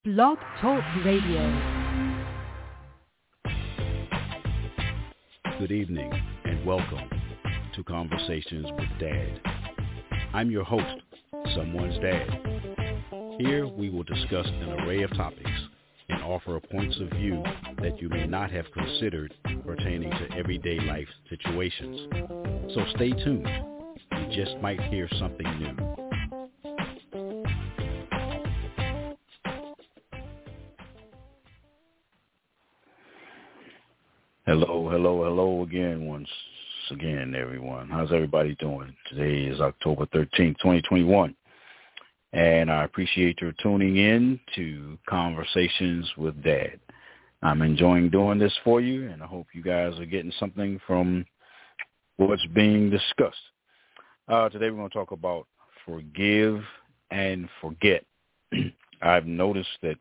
Blog Talk Radio. Good evening and welcome to Conversations with Dad. I'm your host, Someone's Dad. Here we will discuss an array of topics and offer points of view that you may not have considered pertaining to everyday life situations. So stay tuned. You just might hear something new. Hello again, once again, everyone. How's everybody doing? Today is October 13th, 2021, and I appreciate your tuning in to Conversations with Dad. I'm enjoying doing this for you, and I hope you guys are getting something from what's being discussed. Today we're going to talk about forgive and forget. I've noticed that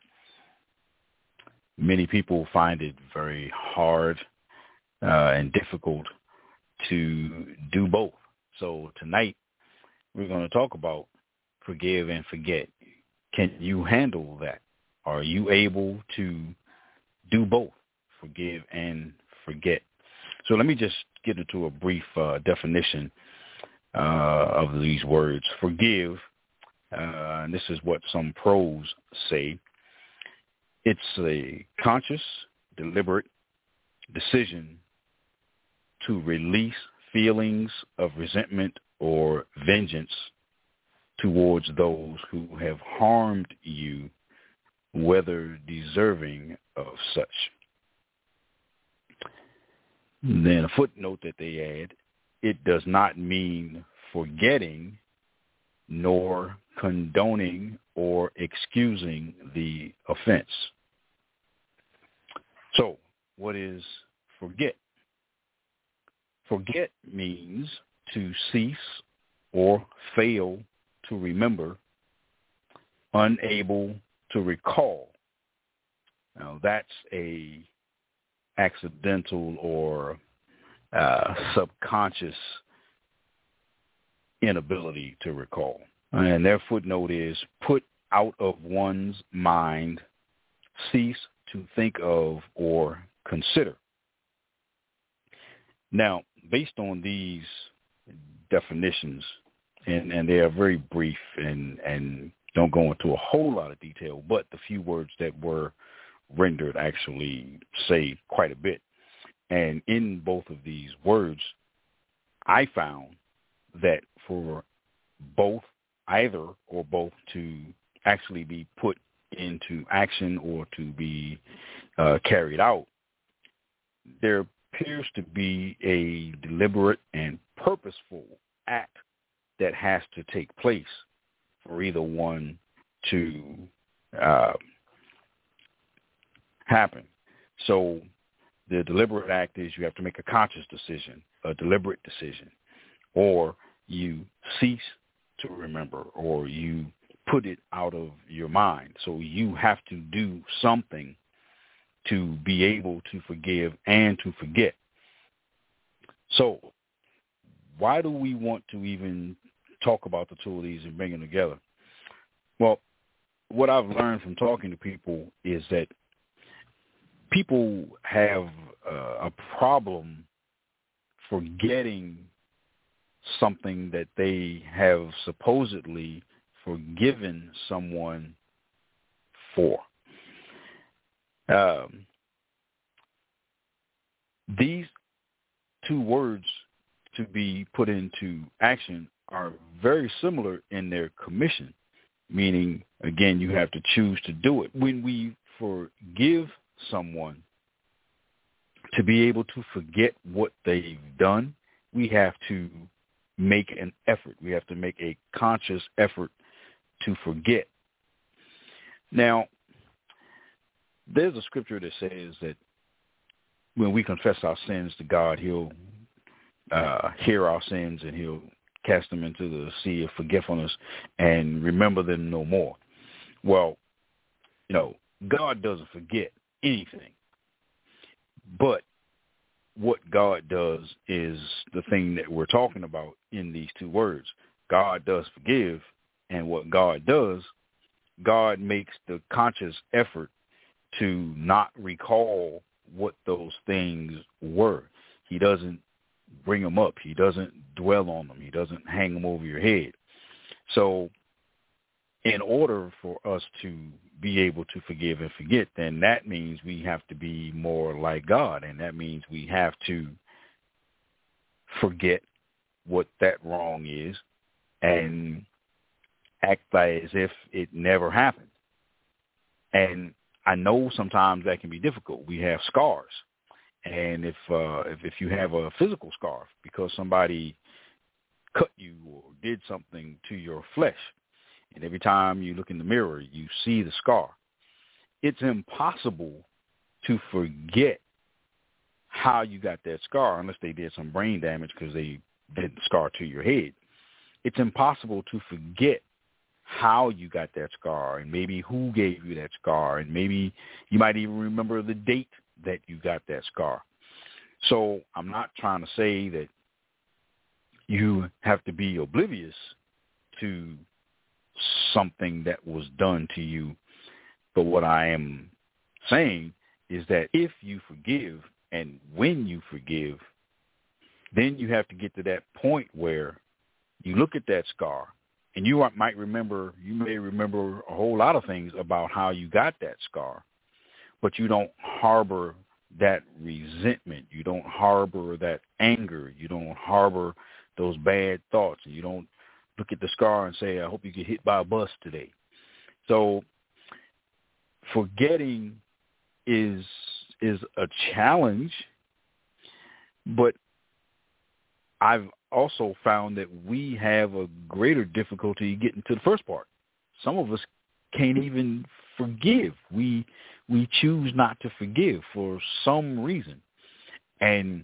many people find it very hard and difficult to do both. So tonight we're going to talk about forgive and forget. Can you handle that? Are you able to do both, forgive and forget? So let me just get into a brief definition of these words. Forgive, and this is what some pros say. It's a conscious, deliberate decision to release feelings of resentment or vengeance towards those who have harmed you, whether deserving of such. Then a footnote that they add, it does not mean forgetting nor condoning or excusing the offense. So, what is forget? Forget means to cease or fail to remember, unable to recall. Now, that's a accidental or subconscious inability to recall. And their footnote is put out of one's mind, cease to think of or consider. Now, based on these definitions, and they are very brief and don't go into a whole lot of detail, but the few words that were rendered actually say quite a bit. And in both of these words, I found that for both, either or both, to actually be put into action or to be carried out, there appears to be a deliberate and purposeful act that has to take place for either one to happen. So the deliberate act is you have to make a conscious decision, a deliberate decision, or you cease to remember, or you put it out of your mind. So you have to do something to be able to forgive and to forget. So why do we want to even talk about the two of these and bring them together? Well, what I've learned from talking to people is that people have a problem forgetting something that they have supposedly forgiven someone for. These two words to be put into action are very similar in their commission, meaning, again, you have to choose to do it. When we forgive someone, to be able to forget what they've done, we have to make an effort. We have to make a conscious effort to forget. Now, there's a scripture that says that when we confess our sins to God, he'll hear our sins and he'll cast them into the sea of forgetfulness and remember them no more. Well, God doesn't forget anything. But what God does is the thing that we're talking about in these two words. God does forgive, and what God does God makes the conscious effort to not recall what those things were. He doesn't bring them up. He doesn't dwell on them. He doesn't hang them over your head. So in order for us to be able to forgive and forget, then that means we have to be more like God, and that means we have to forget what that wrong is and act as if it never happened. And I know sometimes that can be difficult. We have scars, and if you have a physical scar because somebody cut you or did something to your flesh, and every time you look in the mirror, you see the scar, it's impossible to forget how you got that scar unless they did some brain damage because they did the scar to your head. It's impossible to forget how you got that scar and maybe who gave you that scar, and maybe you might even remember the date that you got that scar. So I'm not trying to say that you have to be oblivious to something that was done to you, but what I am saying is that if you forgive and when you forgive, then you have to get to that point where you look at that scar, and you may remember a whole lot of things about how you got that scar, but you don't harbor that resentment. You don't harbor that anger. You don't harbor those bad thoughts. And you don't look at the scar and say, I hope you get hit by a bus today. So forgetting is a challenge, but I've also found that we have a greater difficulty getting to the first part. Some of us can't even forgive. We choose not to forgive for some reason. And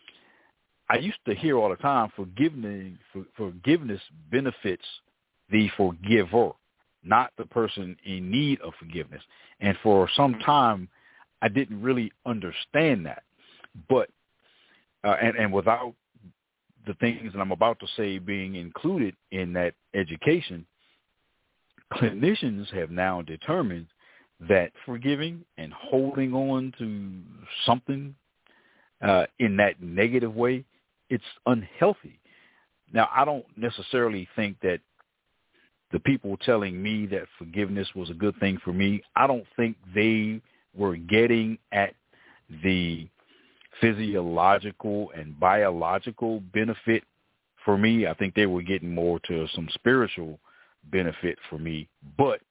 I used to hear all the time, forgiveness benefits the forgiver, not the person in need of forgiveness. And for some time, I didn't really understand that. But and without the things that I'm about to say being included in that education, clinicians have now determined that forgiving and holding on to something in that negative way, it's unhealthy. Now, I don't necessarily think that the people telling me that forgiveness was a good thing for me, I don't think they were getting at the physiological and biological benefit for me. I think they were getting more to some spiritual benefit for me. But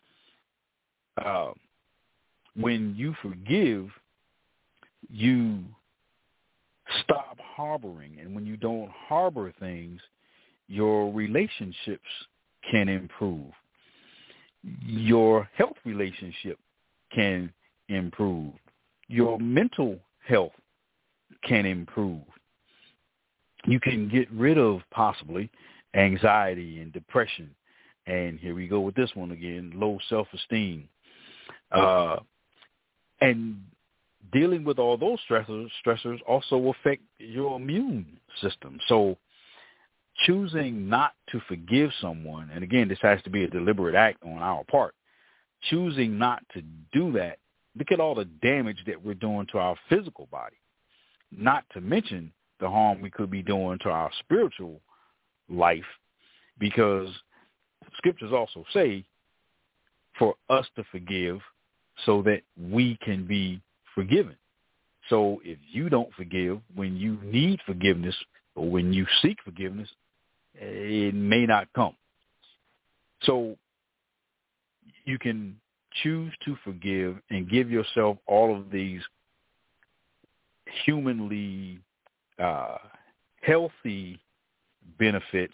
when you forgive, you stop harboring. And when you don't harbor things, your relationships can improve. Your health relationship can improve. Your mental health can improve. You can get rid of possibly anxiety and depression. And here we go with this one again, low self-esteem. And dealing with all those stressors also affect your immune system. So choosing not to forgive someone, and again, this has to be a deliberate act on our part, choosing not to do that, look at all the damage that we're doing to our physical body, not to mention the harm we could be doing to our spiritual life, because scriptures also say for us to forgive so that we can be forgiven. So if you don't forgive when you need forgiveness or when you seek forgiveness, it may not come. So you can choose to forgive and give yourself all of these humanly healthy benefits,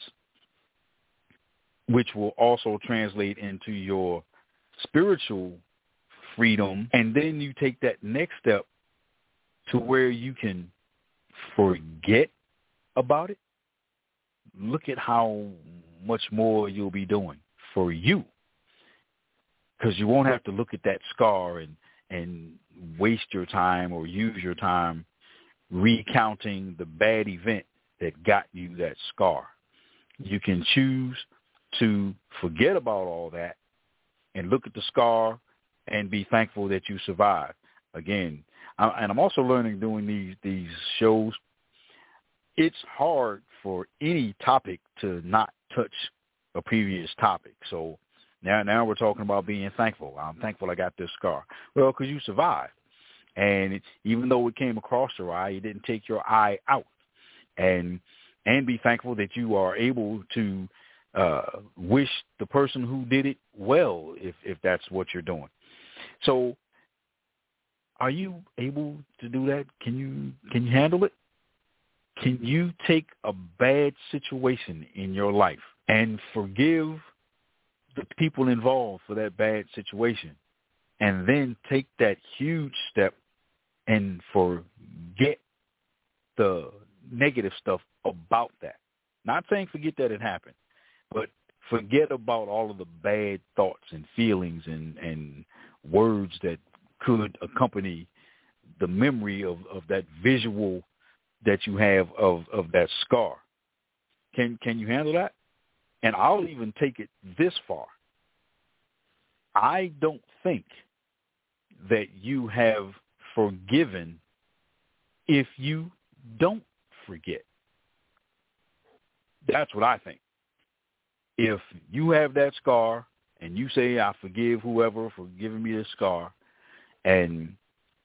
which will also translate into your spiritual freedom. And then you take that next step to where you can forget about it. Look at how much more you'll be doing for you, because you won't have to look at that scar and waste your time or use your time recounting the bad event that got you that scar. You can choose to forget about all that and look at the scar and be thankful that you survived. Again, and I'm also learning doing these shows, it's hard for any topic to not touch a previous topic. So now we're talking about being thankful. I'm thankful I got this scar. Well, because you survived. And even though it came across your eye, it didn't take your eye out. And be thankful that you are able to wish the person who did it well, if that's what you're doing. So are you able to do that? Can you handle it? Can you take a bad situation in your life and forgive the people involved for that bad situation, and then take that huge step and forget the negative stuff about that? Not saying forget that it happened, but forget about all of the bad thoughts and feelings and words that could accompany the memory of that visual that you have of that scar. Can you handle that? And I'll even take it this far. I don't think that you have forgiven if you don't forget. That's what I think. If you have that scar and you say, I forgive whoever for giving me this scar, and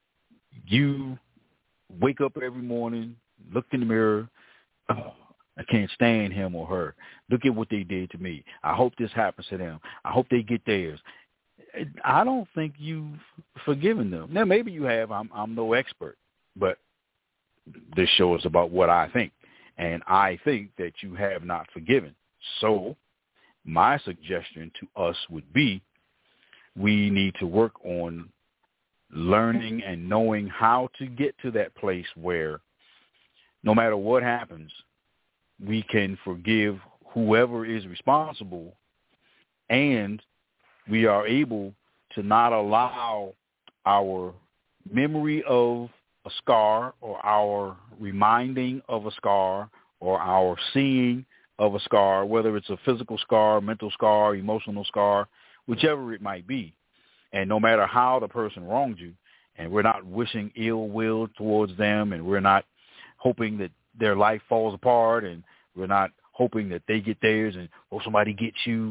you wake up every morning, look in the mirror, oh, I can't stand him or her. Look at what they did to me. I hope this happens to them. I hope they get theirs. I don't think you've forgiven them. Now, maybe you have. I'm no expert, but this show is about what I think. And I think that you have not forgiven. So my suggestion to us would be we need to work on learning and knowing how to get to that place where no matter what happens, we can forgive whoever is responsible, and we are able to not allow our memory of a scar or our reminding of a scar or our seeing of a scar, whether it's a physical scar, mental scar, emotional scar, whichever it might be. And no matter how the person wronged you, and we're not wishing ill will towards them, and we're not hoping that their life falls apart, and we're not hoping that they get theirs and somebody gets you.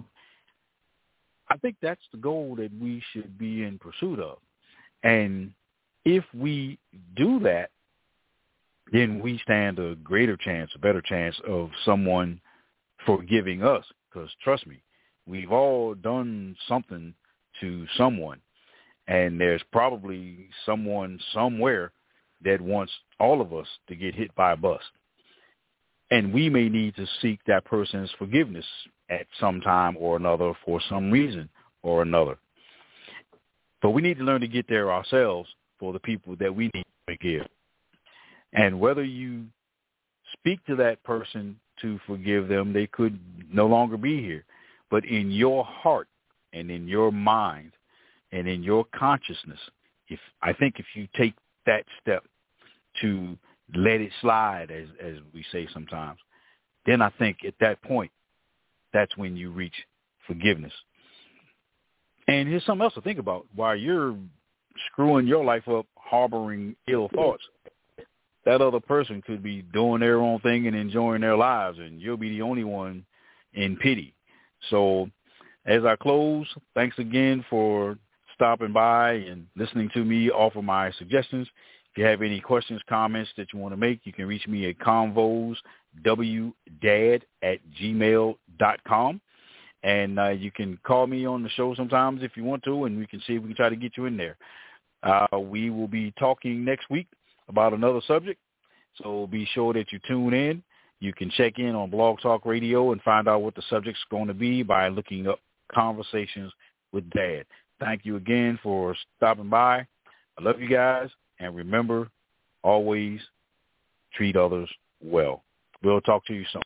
I think that's the goal that we should be in pursuit of. And if we do that, then we stand a greater chance, a better chance of someone forgiving us. Because trust me, we've all done something to someone, and there's probably someone somewhere that wants all of us to get hit by a bus. And we may need to seek that person's forgiveness at some time or another for some reason or another. But we need to learn to get there ourselves for the people that we need to forgive. And whether you speak to that person to forgive them, they could no longer be here. But in your heart and in your mind and in your consciousness, I think if you take that step to let it slide, as we say sometimes, then I think at that point, that's when you reach forgiveness. And here's something else to think about. While you're screwing your life up, harboring ill thoughts, that other person could be doing their own thing and enjoying their lives, and you'll be the only one in pity. So as I close, thanks again for stopping by and listening to me offer my suggestions. If you have any questions, comments that you want to make, you can reach me at convoswdad@gmail.com. And you can call me on the show sometimes if you want to, and we can see if we can try to get you in there. We will be talking next week about another subject, so be sure that you tune in. You can check in on Blog Talk Radio and find out what the subject's going to be by looking up Conversations with Dad. Thank you again for stopping by. I love you guys, and remember, always treat others well. We'll talk to you soon.